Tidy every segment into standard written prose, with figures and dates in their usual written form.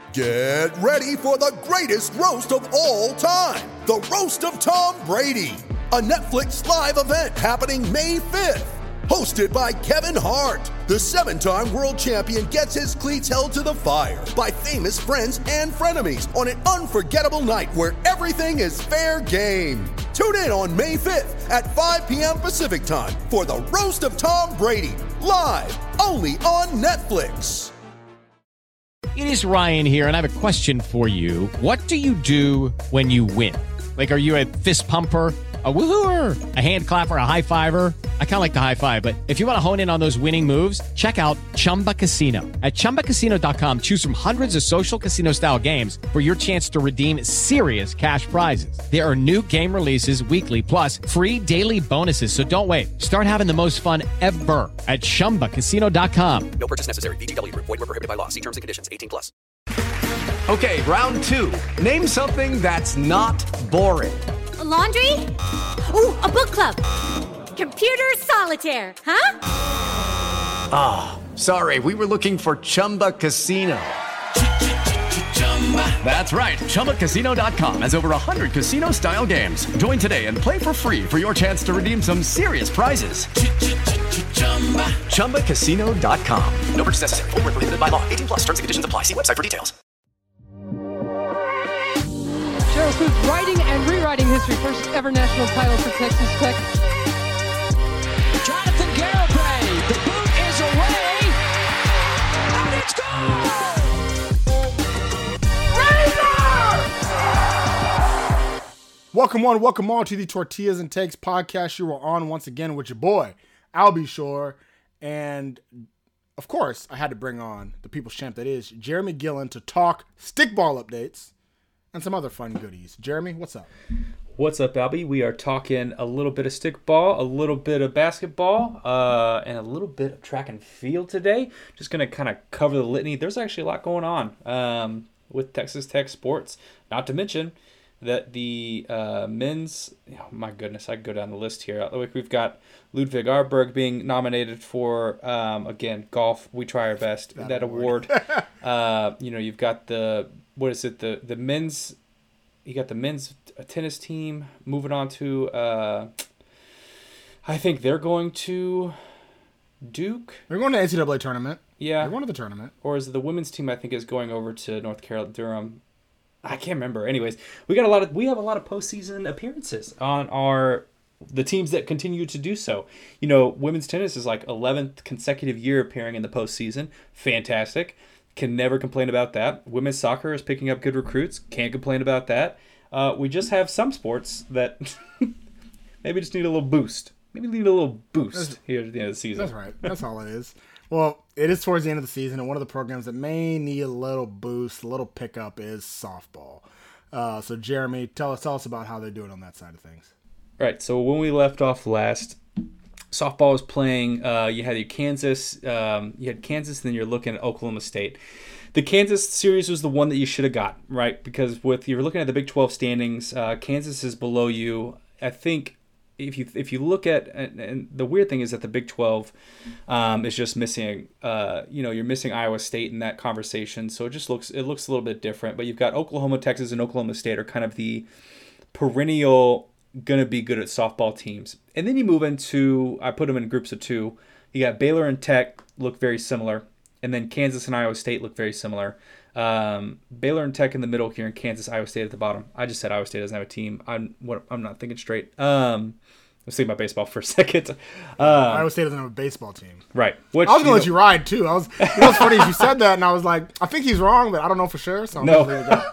Get ready for the greatest roast of all time, the Roast of Tom Brady, a Netflix live event happening May 5th. Hosted by Kevin Hart, the 7-time world champion gets his cleats held to the fire by famous friends and frenemies on an unforgettable night where everything is fair game. Tune in on May 5th at 5 p.m. Pacific time for the Roast of Tom Brady, live only on Netflix. It is Ryan here, and I have a question for you. What do you do when you win? Like, are you a fist pumper, a woo-hooer, a hand clapper, a high-fiver? I kind of like the high-five, but if you want to hone in on those winning moves, check out Chumba Casino. At ChumbaCasino.com, choose from hundreds of social casino-style games for your chance to redeem serious cash prizes. There are new game releases weekly, plus free daily bonuses, so don't wait. Start having the most fun ever at ChumbaCasino.com. No purchase necessary. VGW. Void where prohibited by law. See terms and conditions. 18+. Okay, round two. Name something that's not boring. A laundry? Ooh, a book club. Computer solitaire, huh? Ah, sorry, we were looking for Chumba Casino. That's right, ChumbaCasino.com has over 100 casino-style games. Join today and play for free for your chance to redeem some serious prizes. ChumbaCasino.com. No purchase necessary. Void where prohibited by law. 18+. Terms and conditions apply. See website for details. Cheryl Smith writing and rewriting history. First ever national title for Texas Tech. Jonathan Garibay. The boot is away. And it's gone! Razor! Welcome on to the Tortillas and Takes podcast. You are on once again with your boy, Albie Shore. And, of course, I had to bring on the people's champ that is Jeremy Gillen to talk stickball updates and some other fun goodies. Jeremy, what's up? What's up, Albie? We are talking a little bit of stickball, a little bit of basketball, and a little bit of track and field today. Just going to kind of cover the litany. There's actually a lot going on with Texas Tech sports. Not to mention that the men's, oh my goodness, I could go down the list here. Like, we've got Ludwig Arberg being nominated for, again, golf. We try our best. That award. You've got the men's. You got the men's tennis team moving on to, I think they're going to Duke. They're going to NCAA tournament. Yeah. They're going to the tournament. Or is it the women's team, I think, is going over to North Carolina, Durham. I can't remember. Anyways, we have a lot of postseason appearances on the teams that continue to do so. You know, women's tennis is like 11th consecutive year appearing in the postseason. Fantastic. Can never complain about that. Women's soccer is picking up good recruits. Can't complain about that. We just have some sports that maybe just need a little boost. Maybe need a little boost here at the end of the season. That's right. That's all it is. Well, it is towards the end of the season, and one of the programs that may need a little boost, a little pickup is softball. So, Jeremy, tell us about how they're doing on that side of things. Right. So when we left off last, softball was playing. You had Kansas. You had Kansas, and then you're looking at Oklahoma State. The Kansas series was the one that you should have got, right? Because you're looking at the Big 12 standings, Kansas is below you. I think if you look at, and the weird thing is that the Big 12 is just missing. You're missing Iowa State in that conversation, so it looks a little bit different. But you've got Oklahoma, Texas, and Oklahoma State are kind of the perennial going to be good at softball teams. And then you move into, I put them in groups of two. You got Baylor and Tech look very similar. And then Kansas and Iowa State look very similar. Baylor and Tech in the middle here, and Kansas, Iowa State at the bottom. I just said Iowa State doesn't have a team. I'm not thinking straight. I was thinking about baseball for a second. Iowa State doesn't have a baseball team. Right. I was going to let you ride, too. What's funny is you said that, and I was like, I think he's wrong, but I don't know for sure. So no.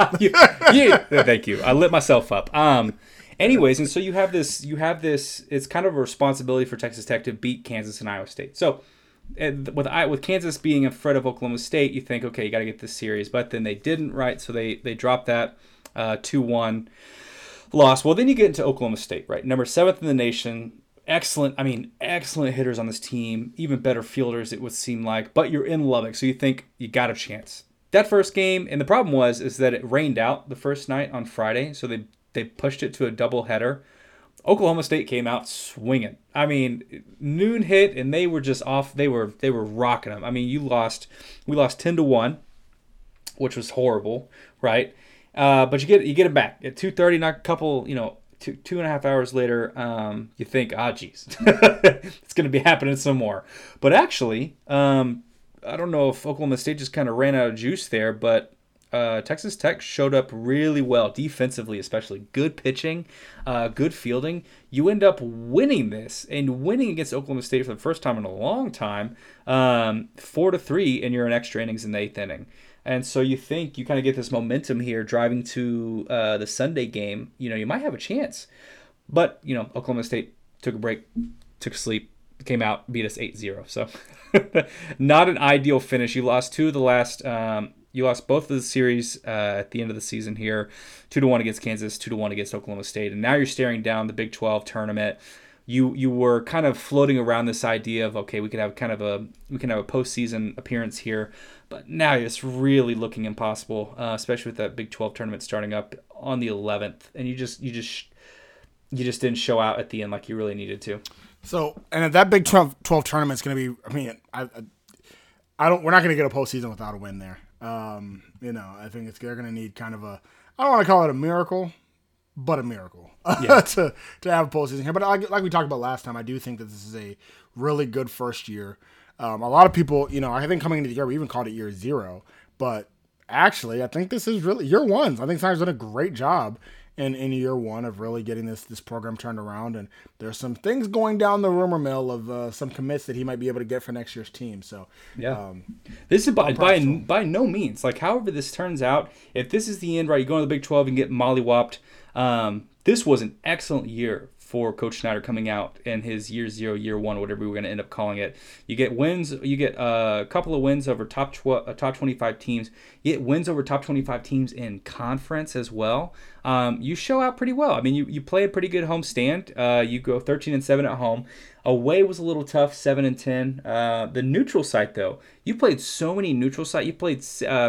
Thank you. I lit myself up. Anyways, and so you have this, it's kind of a responsibility for Texas Tech to beat Kansas and Iowa State. So with Kansas being in front of Oklahoma State, you think, okay, you got to get this series. But then they didn't, right? So they dropped that 2-1 loss. Well, then you get into Oklahoma State, right? Number 7th in the nation. Excellent hitters on this team. Even better fielders, it would seem like. But you're in Lubbock, so you think you got a chance. That first game, and the problem is that it rained out the first night on Friday, so they pushed it to a doubleheader. Oklahoma State came out swinging. I mean, noon hit, and they were just off. They were rocking them. I mean, we lost 10-1. which was horrible, right? But you get it back at 2:30. Not a couple, 2.5 hours later. You think, geez, it's going to be happening some more. But actually, I don't know if Oklahoma State just kind of ran out of juice there, but Texas Tech showed up really well, defensively especially. Good pitching, good fielding. You end up winning this, and winning against Oklahoma State for the first time in a long time, 4-3, and you're in extra innings in the 8th inning. And so you think you kind of get this momentum here driving to the Sunday game. You might have a chance. But, Oklahoma State took a break, took a sleep, came out, beat us 8-0. So not an ideal finish. You lost two of the last you lost both of the series at the end of the season here, 2-1 against Kansas, 2-1 against Oklahoma State. And now you're staring down the Big 12 tournament. You were kind of floating around this idea of, okay, we can have a postseason appearance here, but now it's really looking impossible, especially with that Big 12 tournament starting up on the 11th, and you just didn't show out at the end like you really needed to. So, and that Big 12 tournament is going to be, we're not going to get a postseason without a win there. I think they're going to need kind of I don't want to call it a miracle, but a miracle to have a postseason here. But like we talked about last time, I do think that this is a really good first year. A lot of people, I think coming into the year, we even called it year 0, but actually I think this is really year 1. I think Snyder's done a great job in year 1 of really getting this program turned around. And there's some things going down the rumor mill of some commits that he might be able to get for next year's team. So this is by no means, like, however this turns out, if this is the end, right, you go into the Big 12 and get mollywopped. This was an excellent year for Coach Snyder coming out in his year 0, year 1, whatever we were going to end up calling it. You get wins. You get a couple of wins over top 25 teams. You get wins over top 25 teams in conference as well. You show out pretty well. I mean, you play a pretty good home stand. You go 13-7 at home. Away was a little tough, 7-10. The neutral site, though, you played so many neutral site. You played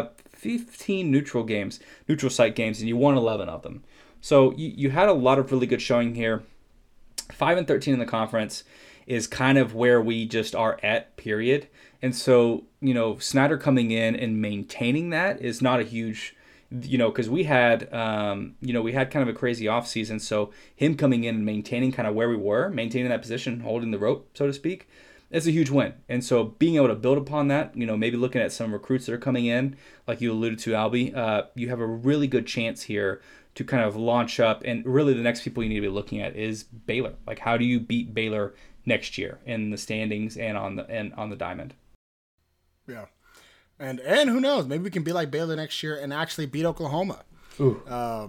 15 neutral site games, and you won 11 of them. So you had a lot of really good showing here. 5-13 in the conference is kind of where we just are at, period. And so, Snyder coming in and maintaining that is not a huge, because we had kind of a crazy offseason. So him coming in and maintaining kind of where we were, maintaining that position, holding the rope, so to speak, it's a huge win. And so being able to build upon that, maybe looking at some recruits that are coming in, like you alluded to, Albie, you have a really good chance here to kind of launch up. And really the next people you need to be looking at is Baylor. Like, how do you beat Baylor next year in the standings and on the diamond? Yeah. And who knows, maybe we can be like Baylor next year and actually beat Oklahoma. Ooh.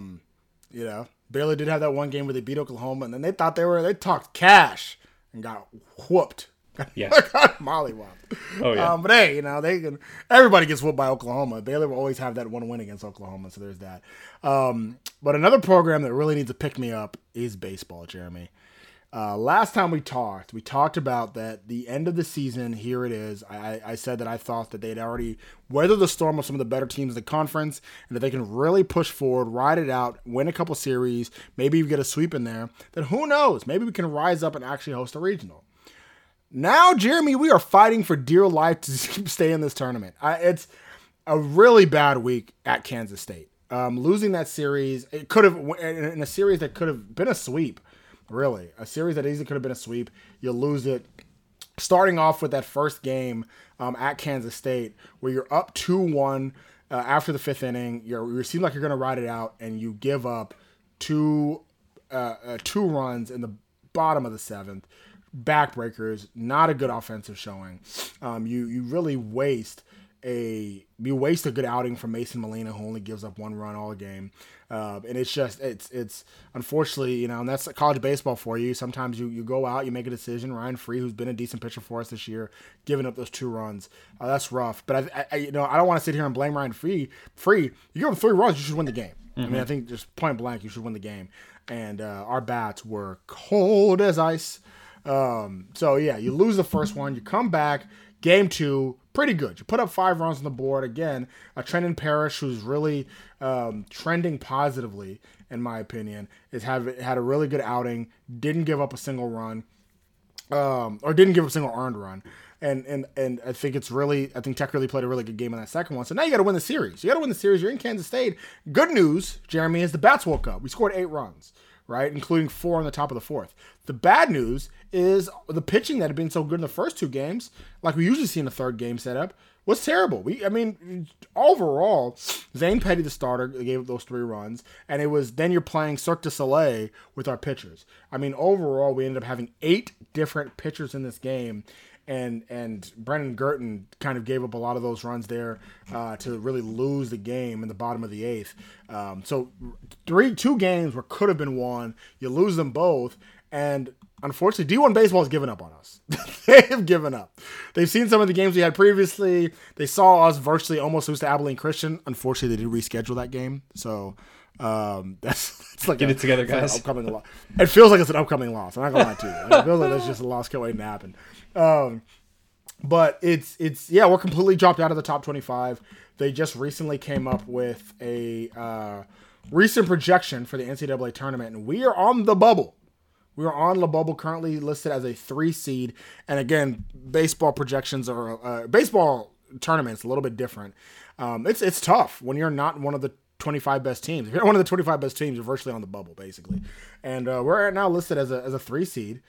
Baylor did have that one game where they beat Oklahoma, and then they thought they talked cash and got whooped. Yeah. Got mollywopped. Oh, yeah. But hey, everybody gets whooped by Oklahoma. Baylor will always have that one win against Oklahoma, so there's that. But another program that really needs to pick me up is baseball, Jeremy. Last time we talked about that the end of the season, here it is. I said that I thought that they'd already weathered the storm of some of the better teams in the conference, and that they can really push forward, ride it out, win a couple series, maybe even get a sweep in there. Then who knows? Maybe we can rise up and actually host a regional. Now, Jeremy, we are fighting for dear life to stay in this tournament. It's a really bad week at Kansas State. Losing that series, it could have, in a series that could have been a sweep, really. A series that easily could have been a sweep. You lose it. Starting off with that first game at Kansas State, where you're up 2-1 after the 5th inning. You seem like you're going to ride it out, and you give up two runs in the bottom of the 7th. Backbreakers, not a good offensive showing. You really waste a good outing from Mason Molina, who only gives up 1 run all game. And it's unfortunately, and that's college baseball for you. Sometimes you go out, you make a decision. Ryan Free, who's been a decent pitcher for us this year, giving up those 2 runs. That's rough. But I don't want to sit here and blame Ryan Free. You give him 3 runs, you should win the game. Mm-hmm. I mean, I think just point blank, you should win the game. And our bats were cold as ice. So yeah, you lose the first one, you come back, game 2, pretty good. You put up 5 runs on the board. Again, Trenton Parrish, who's really trending positively, in my opinion, had a really good outing, didn't give up a single run. or didn't give up a single earned run. And I think Tech really played a really good game in that second one. So now you got to win the series. You got to win the series. You're in Kansas State. Good news, Jeremy, is the Bats woke up. We scored 8 runs, right, including 4 on the top of the fourth. The bad news is the pitching that had been so good in the first 2 games, like we usually see in the third game setup, was terrible. Overall, Zane Petty, the starter, gave up those 3 runs, and it was then you're playing Cirque du Soleil with our pitchers. Overall, we ended up having 8 different pitchers in this game. And Brendan Girton kind of gave up a lot of those runs there to really lose the game in the bottom of the 8th. So 2 games where could have been won. You lose them both. And unfortunately, D1 Baseball has given up on us. They have given up. They've seen some of the games we had previously. They saw us virtually almost lose to Abilene Christian. Unfortunately, they did reschedule that game. So that's like get it together, guys. Upcoming loss. It feels like it's an upcoming loss. I'm not gonna lie to you. It feels like that's just a loss waiting to happen. But it's we're completely dropped out of the top 25. They just recently came up with a recent projection for the NCAA tournament, and we are on the bubble. We are on the bubble, currently listed as a 3 seed. And again, baseball projections are baseball tournaments a little bit different. It's tough when you're not one of the 25 best teams. If you're one of the 25 best teams, you're virtually on the bubble, basically. And we're now listed as a 3 seed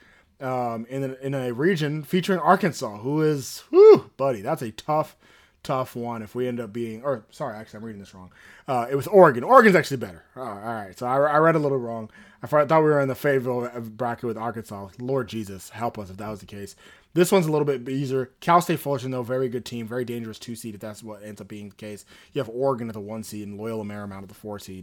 in a region featuring Arkansas, who is, buddy, that's a tough one. If we end up being, I'm reading this wrong. It was Oregon. Oregon's actually better. All right. So I read a little wrong. I thought we were in the Fayetteville bracket with Arkansas. Lord Jesus, help us if that was the case. This one's a little bit easier. Cal State Fullerton, though, very good team, very dangerous 2 seed if that's what ends up being the case. You have Oregon at the 1 seed and Loyola Marymount at the 4 seed.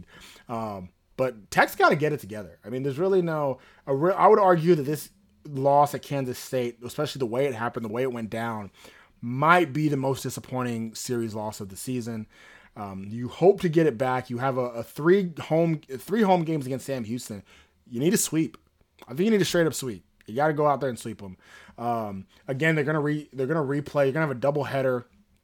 But Tech's got to get it together. There's really I would argue that this loss at Kansas State, especially the way it happened, the way it went down, might be the most disappointing series loss of the season. You hope to get it back. You have a 3 home games against Sam Houston. You need to sweep. I think you need to straight up sweep. You got to go out there and sweep them. Again, they're gonna replay. You're gonna have a doubleheader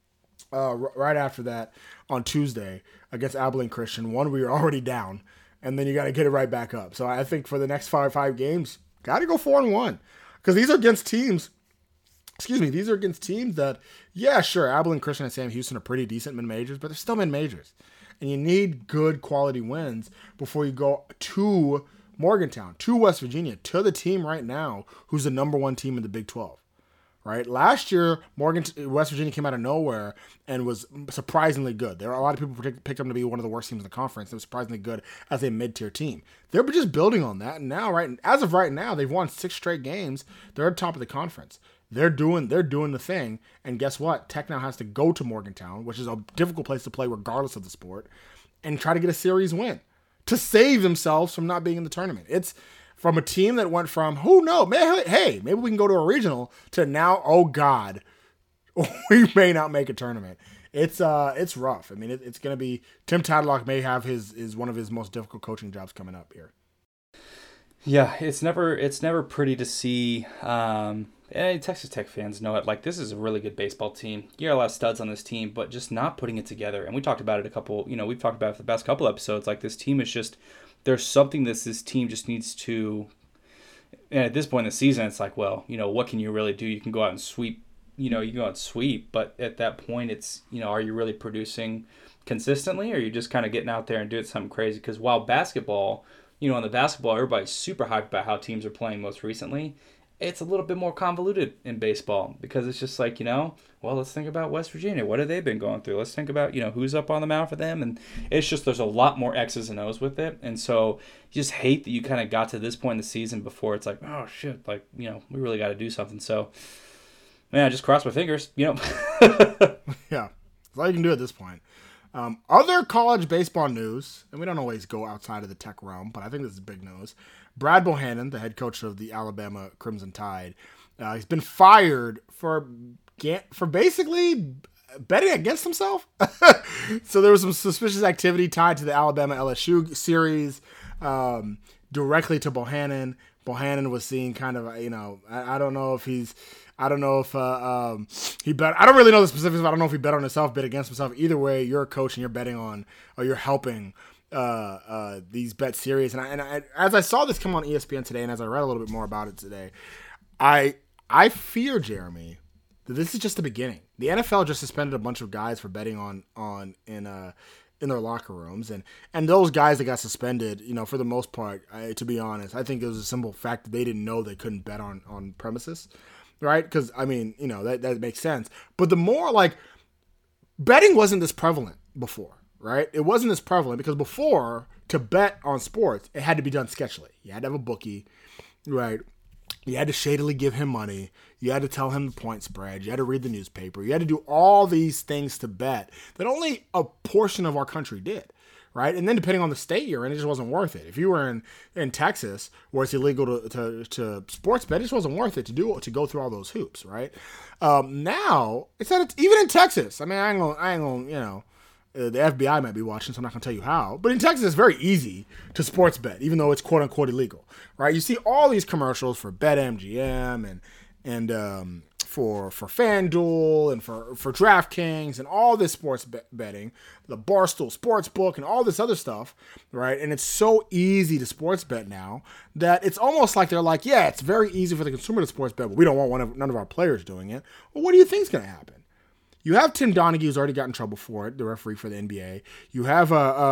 right after that on Tuesday against Abilene Christian. One, we were already down, and then you got to get it right back up. So I think for the next five games, got to go 4-1 because these are against teams. These are against teams that, sure, Abilene Christian and Sam Houston are pretty decent mid-majors, but they're still mid-majors. And you need good quality wins before you go to Morgantown, to West Virginia, to the team right now who's the number 1 team in the Big 12. Right? Last year, West Virginia came out of nowhere and was surprisingly good. There are a lot of people picked them to be one of the worst teams in the conference. They were surprisingly good as a mid-tier team. They're just building on that. And now, as of right now, they've won 6 straight games. They're at the top of the conference. They're doing the thing, and guess what? Tech now has to go to Morgantown, which is a difficult place to play regardless of the sport, and try to get a series win to save themselves from not being in the tournament. It's from a team that went from, maybe we can go to a regional, to now, oh God, we may not make a tournament. It's rough. It's going to be, Tim Tadlock may have his one of his most difficult coaching jobs coming up here. Yeah, it's never pretty to see. And Texas Tech fans know it. Like, this is a really good baseball team. You got a lot of studs on this team, but just not putting it together. And we talked about it we've talked about it for the past couple episodes. Like, this team is just, there's something that this team just needs to, and at this point in the season, it's like, well, what can you really do? You can go out and sweep, but at that point, it's, are you really producing consistently, or are you just kind of getting out there and doing something crazy? Because while basketball, on the basketball, everybody's super hyped about how teams are playing most recently. It's a little bit more convoluted in baseball because it's just like, let's think about West Virginia. What have they been going through? Let's think about, who's up on the mound for them. And it's just, there's a lot more X's and O's with it. And so you just hate that you kind of got to this point in the season before it's like, oh shit, like, we really got to do something. So, man, I just cross my fingers, Yeah, that's all you can do at this point. Other college baseball news, and we don't always go outside of the Tech realm, but I think this is big news. Brad Bohannon, the head coach of the Alabama Crimson Tide, he's been fired for basically betting against himself. So there was some suspicious activity tied to the Alabama LSU series directly to Bohannon. Bohannon was seen kind of, I don't know if he bet. I don't really know the specifics, but I don't know if he bet on himself, bet against himself. Either way, you're a coach and you're betting on, or you're helping these bet series. And I, as I saw this come on ESPN today, and as I read a little bit more about it today, I I fear, Jeremy, that this is just the beginning. The NFL just suspended a bunch of guys for betting in their locker rooms, and those guys that got suspended, for the most part, to be honest, I think it was a simple fact that they didn't know they couldn't bet on premises, right? Because that makes sense. But the more betting wasn't this prevalent before, right? It wasn't this prevalent because before, to bet on sports, it had to be done sketchily. You had to have a bookie, right? You had to shadily give him money. You had to tell him the point spread. You had to read the newspaper. You had to do all these things to bet that only a portion of our country did, right? And then depending on the state you're in, it just wasn't worth it. If you were in Texas, where it's illegal to sports bet, it just wasn't worth it to go through all those hoops, right? Now it's not even in Texas. I mean, I ain't gonna. The FBI might be watching, so I'm not going to tell you how. But in Texas, it's very easy to sports bet, even though it's quote-unquote illegal, right? You see all these commercials for BetMGM and for FanDuel and for DraftKings and all this sports betting, the Barstool Sportsbook and all this other stuff, right? And it's so easy to sports bet now that it's almost like they're like, yeah, it's very easy for the consumer to sports bet, but we don't want none of our players doing it. Well, what do you think is going to happen? You have Tim Donaghy, who's already got in trouble for it, the referee for the NBA. You have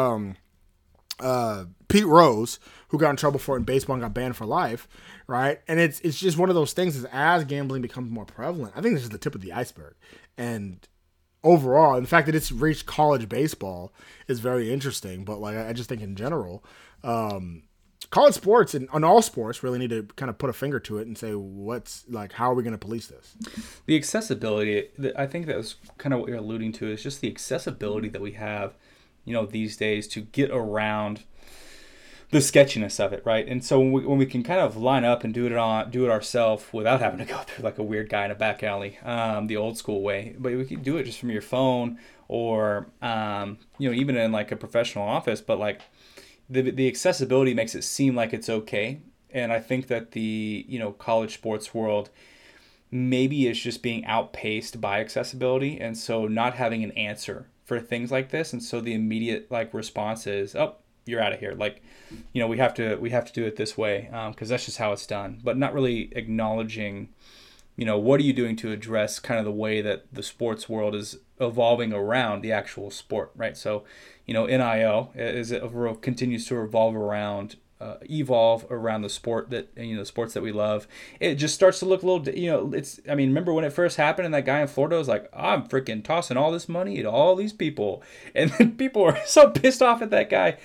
Pete Rose, who got in trouble for it in baseball and got banned for life, right? And it's just one of those things as gambling becomes more prevalent. I think this is the tip of the iceberg. And overall, and the fact that it's reached college baseball is very interesting. But I just think in general, college sports and on all sports really need to kind of put a finger to it and say, how are we going to police this? The accessibility, I think that was kind of what you're alluding to, is just the accessibility that we have, these days to get around the sketchiness of it, right? And so when we can kind of line up and do it ourselves without having to go through like a weird guy in a back alley, the old school way, but we can do it just from your phone or, even in like a professional office, but like, the accessibility makes it seem like it's okay. And I think that the, college sports world maybe is just being outpaced by accessibility. And so not having an answer for things like this. And so the immediate response is, oh, you're out of here. We have to do it this way because that's just how it's done. But not really acknowledging, what are you doing to address kind of the way that the sports world is evolving around the actual sport, right? So, NIL as it continues to evolve around the sport that, the sports that we love. It just starts to look a little, remember when it first happened and that guy in Florida was like, I'm freaking tossing all this money at all these people. And then people are so pissed off at that guy.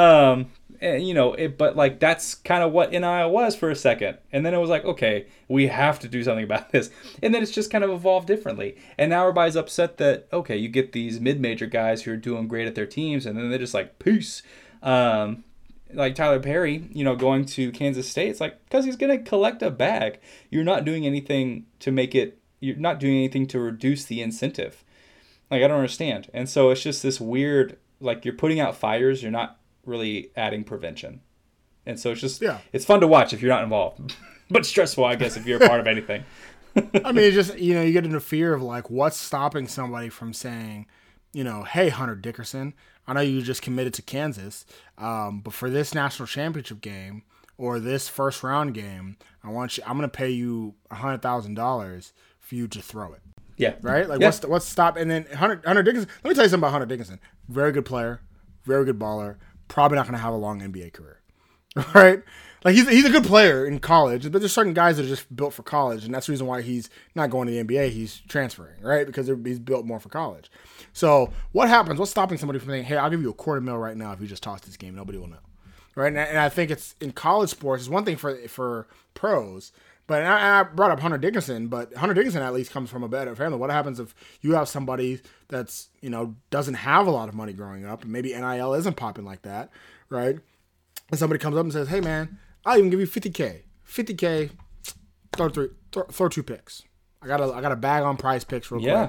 But that's kind of what NIL was for a second. And then it was like, okay, we have to do something about this. And then it's just kind of evolved differently. And now everybody's upset that, okay, you get these mid-major guys who are doing great at their teams, and then they're just like, peace. Like Tyler Perry, going to Kansas State, it's like, because he's going to collect a bag. You're not doing anything to reduce the incentive. I don't understand. And so it's just this weird, you're putting out fires, you're not really adding prevention. And so it's just, it's fun to watch if you're not involved, but stressful, I guess, if you're a part of anything. I mean, it's just, you get into fear of what's stopping somebody from saying, hey, Hunter Dickerson, I know you just committed to Kansas, but for this national championship game or this first round game, I'm going to pay you $100,000 for you to throw it. Yeah. Right? What's stop? And then Hunter Dickinson, let me tell you something about Hunter Dickinson. Very good player, very good baller, probably not going to have a long NBA career. Right? He's a good player in college, but there's certain guys that are just built for college, and that's the reason why he's not going to the NBA. He's transferring, right? Because he's built more for college. So what happens? What's stopping somebody from saying, hey, I'll give you $250,000 right now if you just toss this game. Nobody will know. Right? And I think it's in college sports, it's one thing for pros, but I brought up Hunter Dickinson, but Hunter Dickinson at least comes from a better family. What happens if you have somebody that's, doesn't have a lot of money growing up, and maybe NIL isn't popping like that, right? And somebody comes up and says, hey, man, I'll even give you $50K. $50K, throw 2 picks. I got a bag on Prize Picks real quick.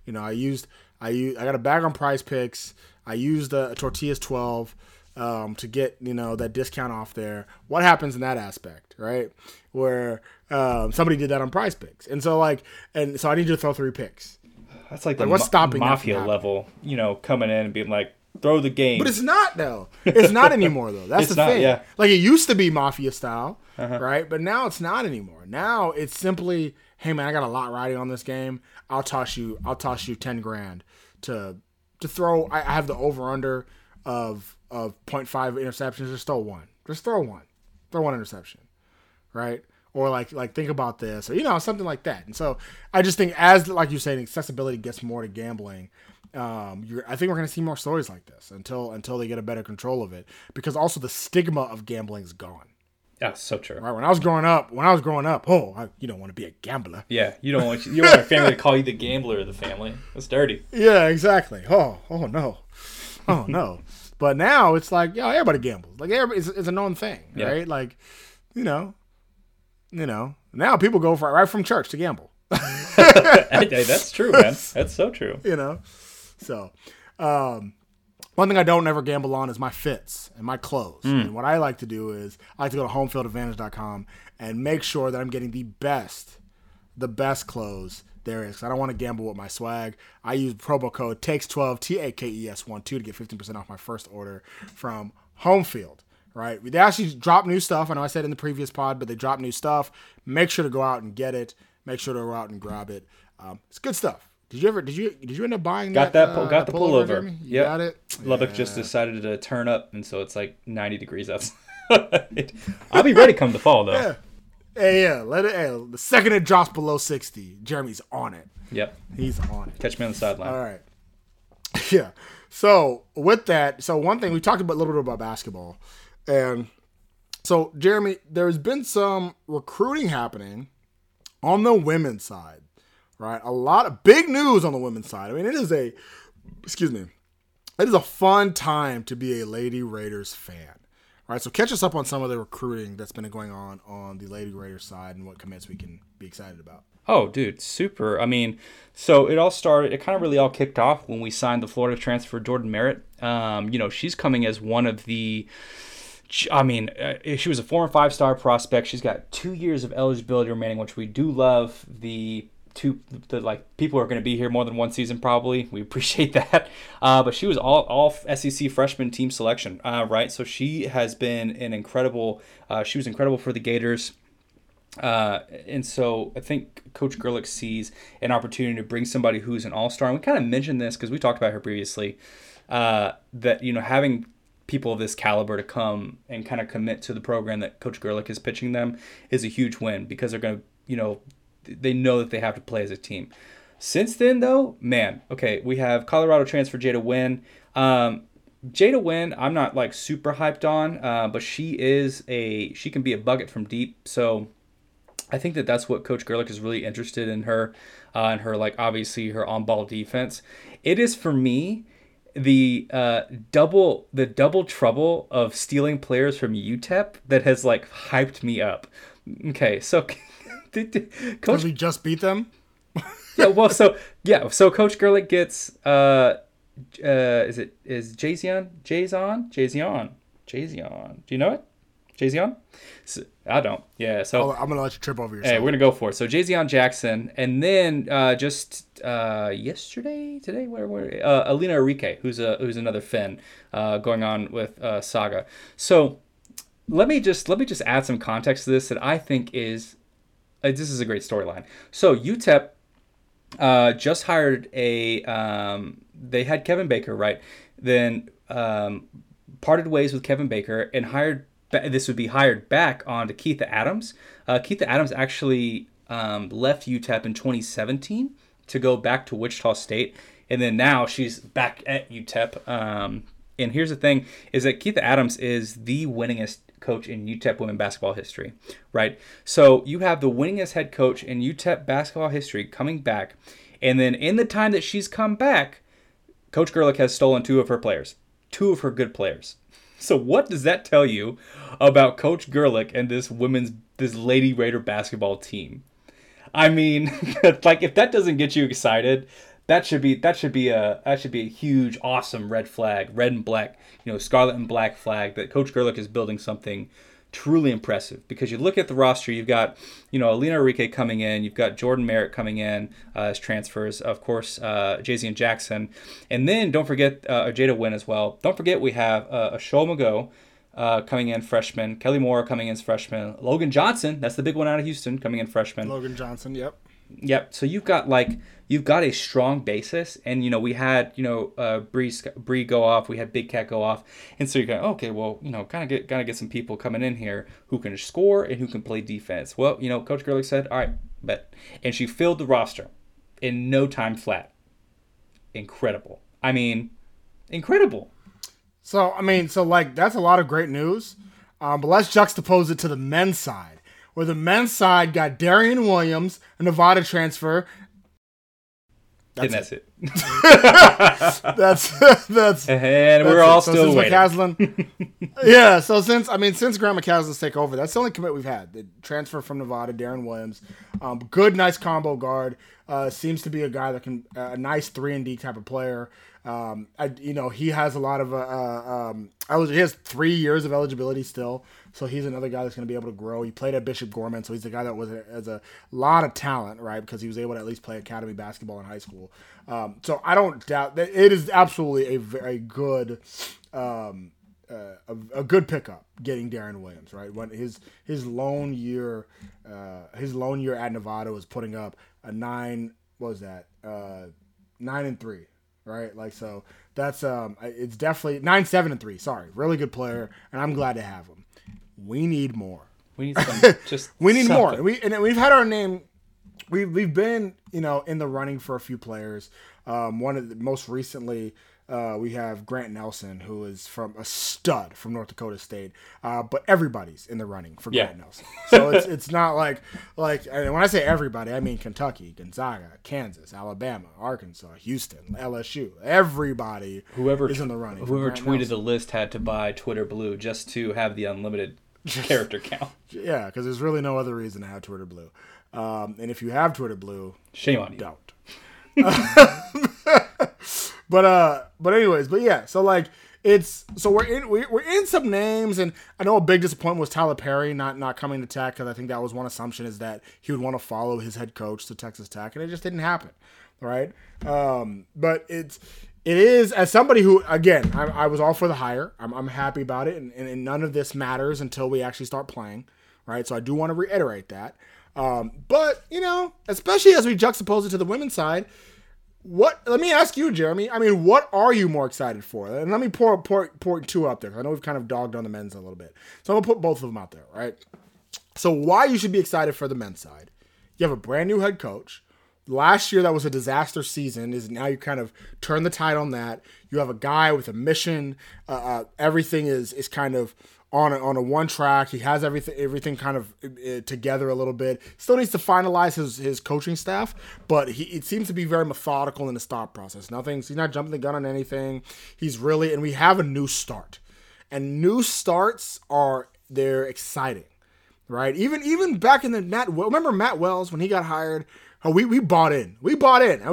I got a bag on Prize Picks. I used a Tortillas 12 to get that discount off there. What happens in that aspect, right? Where somebody did that on Prize Picks, and so I need you to throw 3 picks. That's like the what's stopping mafia level, coming in and being like, throw the game. But it's not, though. It's not anymore, though. That's the thing. Yeah. It used to be mafia style, right? But now it's not anymore. Now it's simply, hey man, I got a lot riding on this game. I'll toss you $10,000 to throw. I have the over under of 0.5 interceptions. Just throw one. Throw one interception, right? Or like think about this, or something like that. And so I just think, as like you say, accessibility gets more to gambling. I think we're going to see more stories like this until they get a better control of it, because also the stigma of gambling is gone. Yeah, so true. Right? When I was growing up, you don't want to be a gambler. Yeah, you don't want your family to call you the gambler of the family. That's dirty. Yeah, exactly. Oh no. But now it's like, everybody gambles. Like it's a known thing, right? Like, now people go right from church to gamble. Hey, that's true, man. That's so true. So, one thing I don't ever gamble on is my fits and my clothes. And what I like to do is I like to go to homefieldadvantage.com and make sure that I'm getting the best clothes there is. 'Cause I don't want to gamble with my swag. I use promo code TAKES12, TAKES12 to get 15% off my first order from Homefield. Right? They actually drop new stuff. I know I said in the previous pod, but they drop new stuff. Make sure to go out and get it. Make sure to go out and grab it. It's good stuff. Did you end up buying got that? Got the pullover. You got it? Lubbock just decided to turn up, and so it's like 90 degrees outside. I'll be ready come the fall, though. Yeah. Hey, the second it drops below 60, Jeremy's on it. Yep. He's on it. Catch me on the sideline. All right. Yeah. So with that, one thing we talked about a little bit about basketball, and so Jeremy, there's been some recruiting happening on the women's side. Right, a lot of big news on the women's side. I mean, it is a fun time to be a Lady Raiders fan. Right, so catch us up on some of the recruiting that's been going on the Lady Raiders side and what commits we can be excited about. Oh, dude, super. I mean, so it kind of really all kicked off when we signed the Florida transfer Jordan Merritt. She's coming as one of the, she was a former 5-star prospect. She's got 2 years of eligibility remaining, which we do love. People are going to be here more than one season probably. We appreciate that. But she was all SEC freshman team selection, right? So she has been an incredible. She was incredible for the Gators. And so I think Coach Gerlich sees an opportunity to bring somebody who's an all-star. And we kind of mentioned this because we talked about her previously, that, having people of this caliber to come and kind of commit to the program that Coach Gerlich is pitching them is a huge win, because they're going to, they know that they have to play as a team. Since then, though, we have Colorado transfer Jada Wynn. Jada Wynn, I'm not super hyped on, but she can be a bucket from deep. So I think that's what Coach Gerlich is really interested in her, and her obviously her on-ball defense. It is, for me, the double trouble of stealing players from UTEP that has hyped me up. Okay, so. Coach, we just beat them. So Coach Gerlich gets is Jazion? Do you know it? Jazion? I don't. Yeah. So I'm gonna let you trip over yourself. Hey, we're gonna go for it. So Jazion Jackson, and then today, Alina Enrique, who's another Finn, going on with Saga. So let me just add some context to this that I think is. This is a great storyline. So UTEP just hired they had Kevin Baker, right? Then parted ways with Kevin Baker and hired back onto Keitha Adams. Keitha Adams actually left UTEP in 2017 to go back to Wichita State. And then now she's back at UTEP. And here's the thing, is that Keitha Adams is the winningest coach in UTEP women basketball history, right? So you have the winningest head coach in UTEP basketball history coming back, and then in the time that she's come back, Coach Gerlich has stolen two of her good players. So what does that tell you about Coach Gerlich and this Lady Raider basketball team? I mean, if that doesn't get you excited, that should be a huge, awesome red flag, red and black, scarlet and black flag that Coach Gerlich is building something truly impressive. Because you look at the roster, you've got, Alina Enrique coming in, you've got Jordan Merritt coming in as transfers, of course, Jazion Jackson, and then don't forget Jada Wynn as well. Don't forget we have Ashol Mago coming in freshman, Kelly Moore coming in as freshman, Logan Johnson, that's the big one out of Houston, coming in freshman. Logan Johnson, yep. Yep. So you've got a strong basis, and we had Bree go off, we had Big Cat go off, and so you're going, okay, well, gotta get some people coming in here who can score and who can play defense. Well, Coach Gerlich said, all right, bet, and she filled the roster in no time flat. Incredible. I mean, incredible. So that's a lot of great news. But let's juxtapose it to the men's side, where the men's side got Darian Williams, a Nevada transfer. That's it. that's and we're all still waiting. Yeah. So since Grant McCaslin's take over, that's the only commit we've had. The transfer from Nevada, Darian Williams, good, nice combo guard. Seems to be a guy that can a nice 3-and-D type of player. He has a lot of he has 3 years of eligibility still, so he's another guy that's going to be able to grow. He played at Bishop Gorman, so he's a guy that has a lot of talent, right? Because he was able to at least play academy basketball in high school. So I don't doubt that it is absolutely a very good, a good pickup getting Darian Williams, right? When his lone year at Nevada was putting up a 9. What was that? 9-3. Right, so that's it's definitely 9-7-3. Sorry, really good player, and I'm glad to have him. We need more. We need some. We need something. more. We've had our name. We've been in the running for a few players. One of the most recently. We have Grant Nelson, who is from a stud from North Dakota State, but everybody's in the running for Grant Nelson. So it's not like and when I say everybody, I mean Kentucky, Gonzaga, Kansas, Alabama, Arkansas, Houston, LSU. Everybody is in the running. Whoever tweeted the list had to buy Twitter Blue just to have the unlimited character count. Yeah, because there's really no other reason to have Twitter Blue. And if you have Twitter Blue, shame on you. Don't. But anyways, so we're in some names, and I know a big disappointment was Tyler Perry not coming to Tech, because I think that was one assumption, is that he would want to follow his head coach to Texas Tech, and it just didn't happen, right? But it is, as somebody who, again, I was all for the hire. I'm happy about it, and none of this matters until we actually start playing, right? So I do want to reiterate that. But especially as we juxtapose it to the women's side. Let me ask you, Jeremy. I mean, what are you more excited for? And let me pour 2 up there. I know we've kind of dogged on the men's a little bit. So I'm going to put both of them out there, right? So why you should be excited for the men's side. You have a brand new head coach. Last year, that was a disaster season. Now you kind of turn the tide on that. You have a guy with a mission. Everything is kind of on a one track. He has everything kind of together a little bit. Still needs to finalize his coaching staff, but it seems to be very methodical in the thought process. He's not jumping the gun on anything. And we have a new start, and new starts they're exciting, right? Even back in remember Matt Wells when he got hired? We bought in, and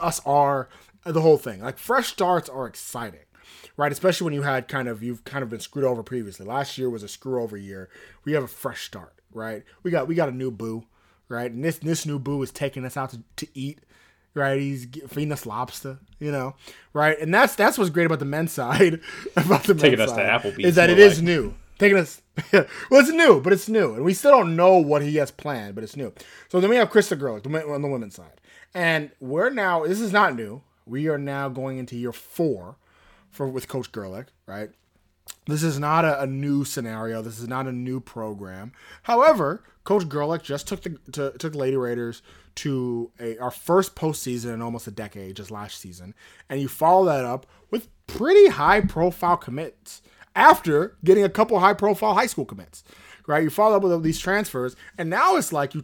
are the whole thing. Like, fresh starts are exciting. Right, especially when you've kind of been screwed over previously. Last year was a screw over year. We have a fresh start, right? We got a new boo, right? And this new boo is taking us out to eat, right? He's feeding us lobster, right? And that's what's great about the men's side. Taking us to Applebee's is that it is new. Taking us, well, it's new, but it's new, and we still don't know what he has planned, but it's new. So then we have Krista Gerlich on the women's side, and this is not new. We are now going into year 4. With Coach Gerlich, right? This is not a new scenario. This is not a new program. However, Coach Gerlich just took Lady Raiders to our first postseason in almost a decade, just last season, and you follow that up with pretty high-profile commits after getting a couple high-profile high school commits, right? You follow up with these transfers, and now it's like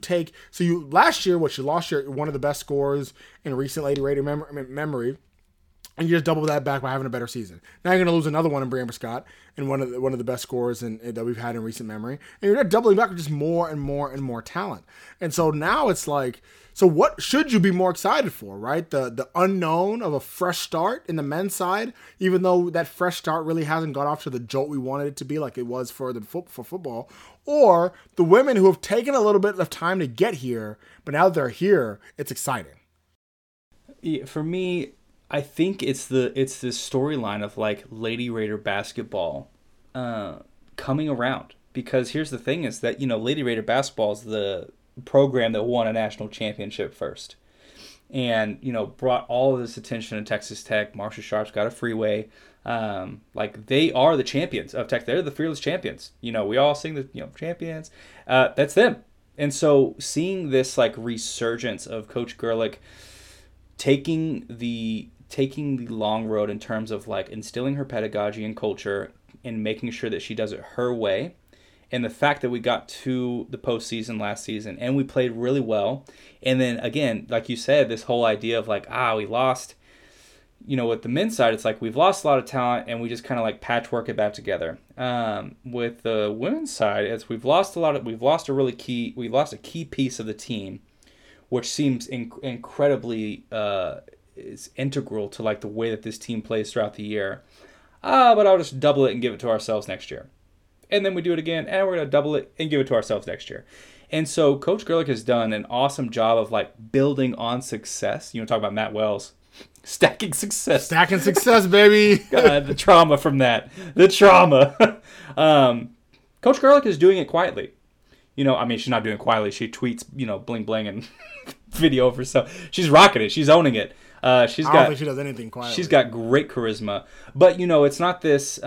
last year, you lost one of the best scorers in recent Lady Raider memory. And you just double that back by having a better season. Now you're going to lose another one in Brianna Scott, and one of the best scorers that we've had in recent memory. And you're not doubling back with just more and more and more talent. And so now it's like, so what should you be more excited for, right? The unknown of a fresh start in the men's side, even though that fresh start really hasn't got off to the jolt we wanted it to be, like it was for football, or the women who have taken a little bit of time to get here, but now that they're here, it's exciting. Yeah, for me, I think it's this storyline of like Lady Raider basketball coming around, because here's the thing is that Lady Raider basketball is the program that won a national championship first. And, brought all of this attention to Texas Tech. Marcia Sharp's got a freeway. They are the champions of Tech. They're the fearless champions. We all sing the, champions. That's them. And so seeing this resurgence of Coach Gerlich taking the long road in terms of instilling her pedagogy and culture and making sure that she does it her way. And the fact that we got to the postseason last season and we played really well. And then again, like you said, this whole idea of we lost, with the men's side, it's we've lost a lot of talent and we just kind of patchwork it back together. With the women's side, we've lost a key piece of the team, which seems incredibly is integral to the way that this team plays throughout the year. But I'll just double it and give it to ourselves next year. And then we do it again, and we're going to double it and give it to ourselves next year. And so Coach Gerlich has done an awesome job of building on success. Talk about Matt Wells. Stacking success. Stacking success, baby. God, the trauma from that. The trauma. Coach Gerlich is doing it quietly. She's not doing it quietly. She tweets, bling bling and video of herself. She's rocking it. She's owning it. I don't think she does anything quietly. She's got great charisma. But, it's not this...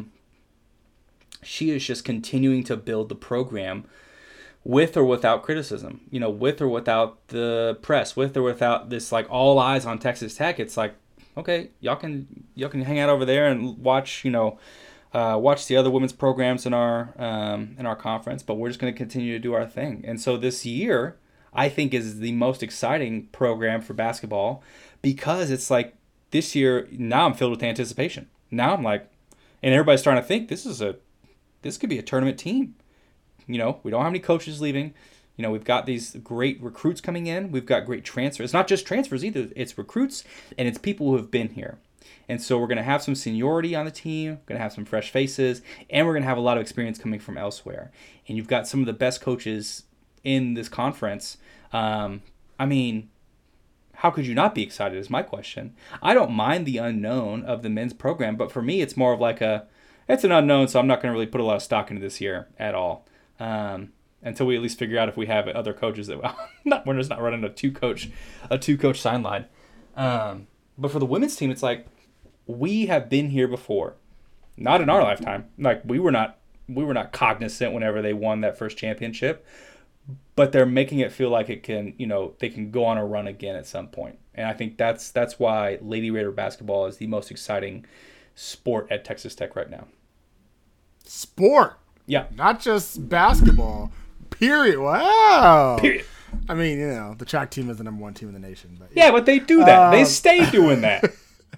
she is just continuing to build the program with or without criticism, with or without the press, with or without this all eyes on Texas Tech. It's okay, y'all can hang out over there and watch, watch the other women's programs in our conference, but we're just going to continue to do our thing. And so this year, I think, is the most exciting program for basketball because it's this year, now I'm filled with anticipation. Now I'm and everybody's starting to think this could be a tournament team. We don't have any coaches leaving. We've got these great recruits coming in. We've got great transfers. It's not just transfers either. It's recruits and it's people who have been here. And so we're going to have some seniority on the team. We're going to have some fresh faces. And we're going to have a lot of experience coming from elsewhere. And you've got some of the best coaches in this conference. How could you not be excited is my question. I don't mind the unknown of the men's program. But for me, it's more of it's an unknown, so I'm not going to really put a lot of stock into this year at all. Until we at least figure out if we have other coaches that we're just not running a two coach sideline. But for the women's team, it's we have been here before, not in our lifetime. We were not cognizant whenever they won that first championship, but they're making it feel like it can, they can go on a run again at some point. And I think that's why Lady Raider basketball is the most exciting sport at Texas Tech right now. Sport. Yeah. Not just basketball. Period. Wow. Period. The track team is the number one team in the nation. But yeah, but they do that. They stay doing that.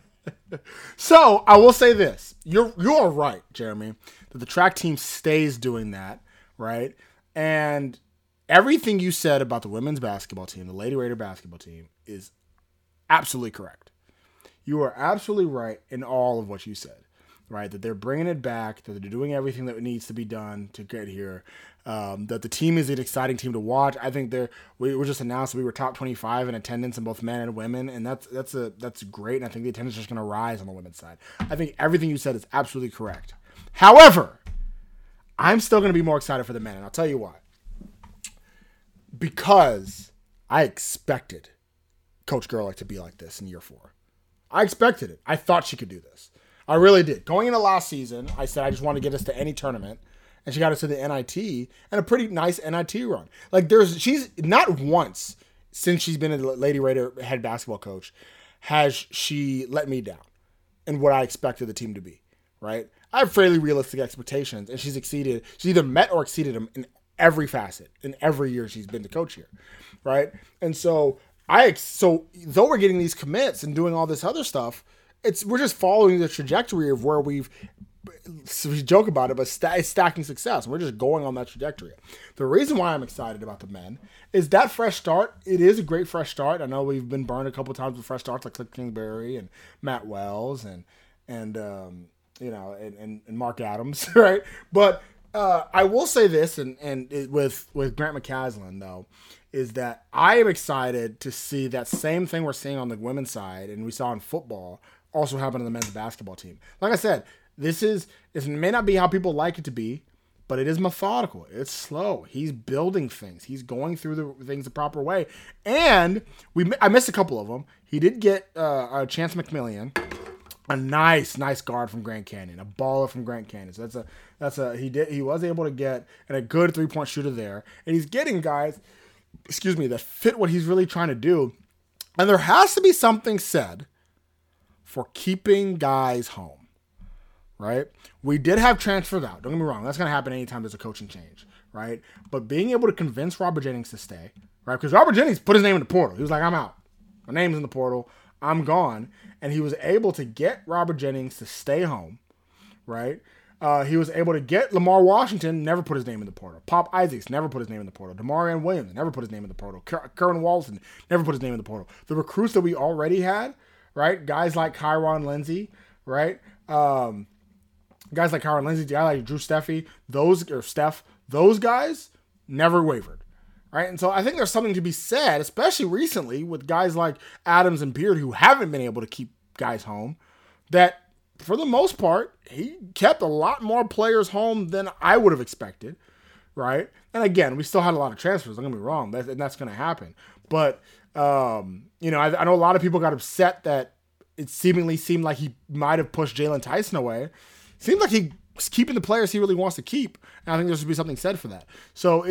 So I will say this. You're right, Jeremy, that the track team stays doing that, right? And everything you said about the women's basketball team, the Lady Raider basketball team, is absolutely correct. You are absolutely right in all of what you said. Right, that they're bringing it back, that they're doing everything that needs to be done to get here, that the team is an exciting team to watch. I think we were just announced we were top 25 in attendance in both men and women, and that's great, and I think the attendance is just going to rise on the women's side. I think everything you said is absolutely correct. However, I'm still going to be more excited for the men, and I'll tell you why. Because I expected Coach Gerlich to be like this in year 4. I expected it. I thought she could do this. I really did. Going into last season, I said I just want to get us to any tournament, and she got us to the NIT and a pretty nice NIT run. She's not once since she's been a Lady Raider head basketball coach has she let me down in what I expected the team to be. Right? I have fairly realistic expectations, and she's exceeded. She's either met or exceeded them in every facet in every year she's been the coach here. Right? And so though we're getting these commits and doing all this other stuff. We're just following the trajectory of where we joke about it, but stacking success. We're just going on that trajectory. The reason why I'm excited about the men is that fresh start. It is a great fresh start. I know we've been burned a couple of times with fresh starts like Cliff Kingsbury and Matt Wells and Mark Adams, right? But I will say this, with Grant McCaslin though, is that I am excited to see that same thing we're seeing on the women's side and we saw in football also happen on the men's basketball team. Like I said, this may not be how people like it to be, but it is methodical. It's slow. He's building things. He's going through the things the proper way. And I missed a couple of them. He did get a Chance McMillian, a nice guard from Grand Canyon, a baller from Grand Canyon. So he was able to get a good 3-point shooter there. And he's getting guys, that fit what he's really trying to do. And there has to be something said for keeping guys home, right? We did have transfers out. Don't get me wrong. That's going to happen anytime there's a coaching change, right? But being able to convince Robert Jennings to stay, right? Because Robert Jennings put his name in the portal. He was like, I'm out. My name's in the portal. I'm gone. And he was able to get Robert Jennings to stay home, right? He was able to get Lamar Washington, never put his name in the portal. Pop Isaacs, never put his name in the portal. DeMarion Williams, never put his name in the portal. Curran Walton, never put his name in the portal. The recruits that we already had, right? Guys like Kyron Lindsey, right? Guys like Kyron Lindsey, guys like Drew Steffi, those guys never wavered, right? And so I think there's something to be said, especially recently with guys like Adams and Beard who haven't been able to keep guys home, that for the most part, he kept a lot more players home than I would have expected, right? And again, we still had a lot of transfers. Don't get me wrong, that's going to happen. But, I know a lot of people got upset that it seemingly seemed like he might have pushed Jalen Tyson away. Seems like he's keeping the players he really wants to keep, and I think there should be something said for that. So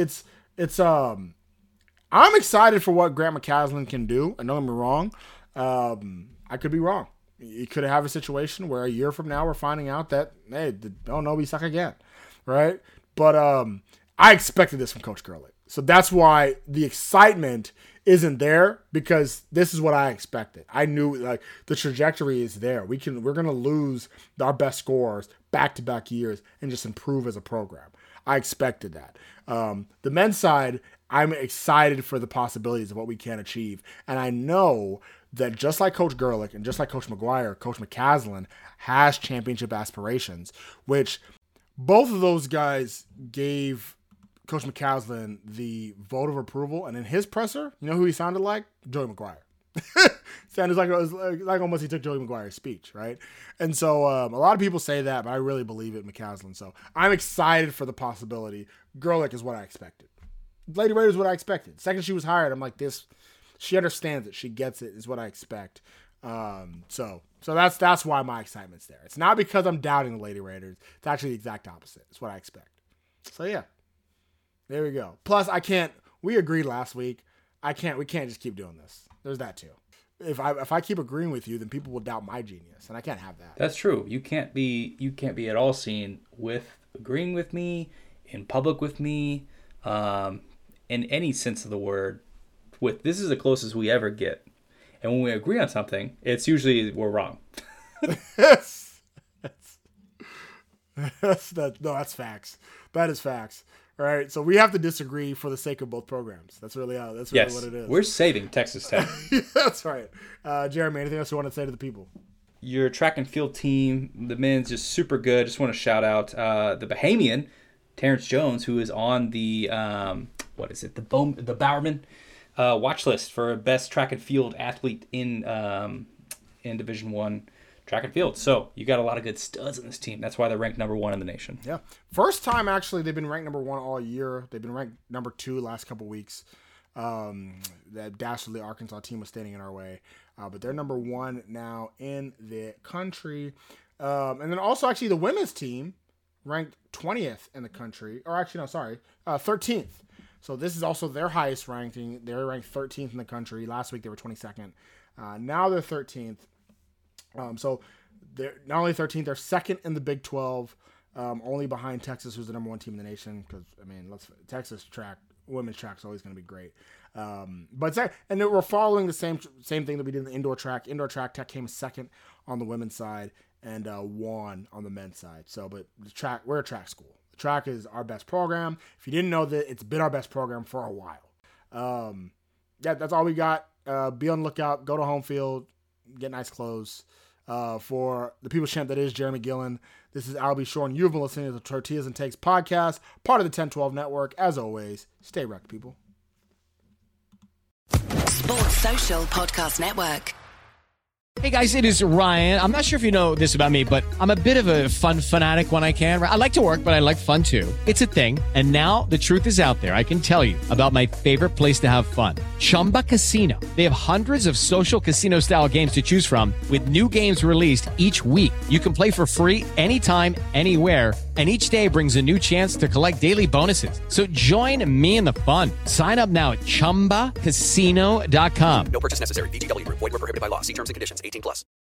I'm excited for what Grant McCasland can do. And don't get me wrong, I could be wrong. You could have a situation where a year from now we're finding out that, hey, we suck again, right? But I expected this from Coach Gerlich. So that's why the excitement isn't there, because this is what I expected. I knew the trajectory is there. We're going to lose our best scorers back-to-back years and just improve as a program. I expected that. The men's side, I'm excited for the possibilities of what we can achieve. And I know that just like Coach Gerlich and just like Coach McGuire, Coach McCasland has championship aspirations, which both of those guys gave Coach McCasland the vote of approval. And in his presser, you know who he sounded like? Joey McGuire. Sounded like almost he took Joey McGuire's speech, right? And so a lot of people say that, but I really believe it in McCasland. So I'm excited for the possibility. Gerlich is what I expected. Lady Raider is what I expected. Second she was hired, I'm like, she understands it. She gets it, is what I expect. So that's why my excitement's there. It's not because I'm doubting the Lady Raiders. It's actually the exact opposite. It's what I expect. So yeah, there we go. Plus we agreed last week. We can't just keep doing this. There's that too. If I keep agreeing with you, then people will doubt my genius, and I can't have that. That's true. You can't be at all seen with agreeing with me, in public with me, in any sense of the word. This is the closest we ever get, and when we agree on something, it's usually we're wrong. That's facts. That is facts. All right, so we have to disagree for the sake of both programs. That's really what it is. We're saving Texas Tech. That's right. Jeremy, anything else you want to say to the people? Your track and field team, the men's, just super good. Just want to shout out the Bahamian, Terrence Jones, who is on the the Bowerman watch list for best track and field athlete in Division I track and field. So you got a lot of good studs in this team. That's why they're ranked number 1 in the nation. Yeah. First time, actually, they've been ranked number 1 all year. They've been ranked number 2 last couple weeks. That Dastardly Arkansas team was standing in our way. But they're number 1 now in the country. And then also, actually, the women's team ranked 20th in the country. Or actually, no, sorry, 13th. So this is also their highest ranking. They're ranked 13th in the country. Last week, they were 22nd. Now they're 13th. So they're not only 13th, they're second in the Big 12, only behind Texas, who's the number 1 team in the nation. Because Texas track, women's track is always going to be great. And we're following the same thing that we did in the indoor track. Indoor track, Tech came second on the women's side and won on the men's side. So, but the track, we're a track school. The track is our best program. If you didn't know that, it's been our best program for a while. That's all we got. Be on the lookout. Go to home field. Get nice clothes. For the people's champ that is Jeremy Gillen, this is Albie Shore, and you've been listening to the Tortillas and Takes podcast, part of the 1012 Network. As always, stay wrecked, people. Sports Social Podcast Network. Hey guys, it is Ryan. I'm not sure if you know this about me, but I'm a bit of a fun fanatic when I can. I like to work, but I like fun too. It's a thing. And now the truth is out there. I can tell you about my favorite place to have fun. Chumba Casino. They have hundreds of social casino style games to choose from with new games released each week. You can play for free anytime, anywhere. And each day brings a new chance to collect daily bonuses. So join me in the fun. Sign up now at ChumbaCasino.com. No purchase necessary. VGW Group. Void where prohibited by law. See terms and conditions. 18+.